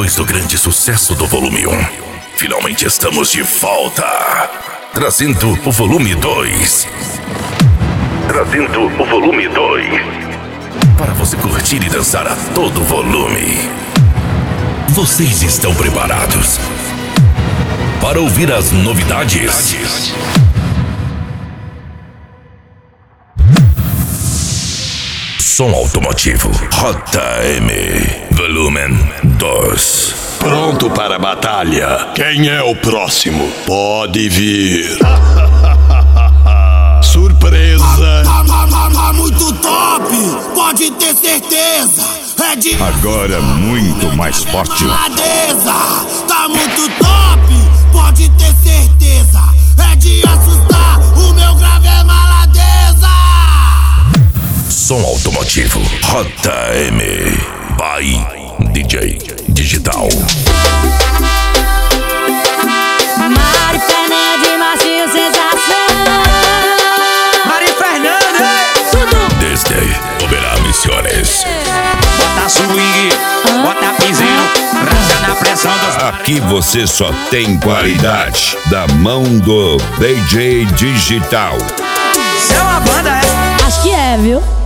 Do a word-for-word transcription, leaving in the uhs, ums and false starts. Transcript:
Depois do grande sucesso do volume um, finalmente estamos de volta, trazendo o volume dois. Trazendo o volume dois. Para você curtir e dançar a todo volume. Vocês estão preparados para ouvir as novidades? Som automotivo J M Volume dois. Pronto para a batalha. Quem é o próximo? Pode vir. Surpresa. Tá, tá, tá, tá muito top, pode ter certeza. É de agora muito mais forte. Maladeza. Tá muito top, pode ter certeza. É de assustar, o meu grave é maladeza. Som automotivo J M by D J Digital. Mari Fernandes, Marcinho Sensação. Mari Fernandes. Desde Oberá Missões. Bota swing, bota piseiro, raça na pressão dos... Aqui você só tem qualidade da mão do D J Digital. Isso é uma banda, é? Acho que é, viu?